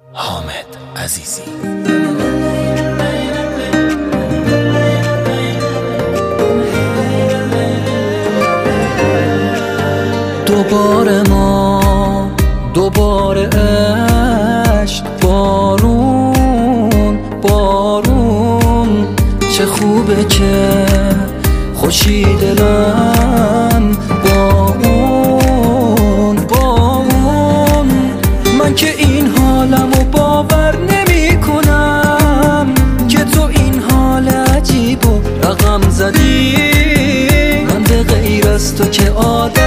حامد عزیزی. دوباره عشق، بارون چه خوبه که خوشی دلم با اون من که این حالمو باور نمی کنم که تو این حال عجیب و رقم زدی. من به غیر از تو که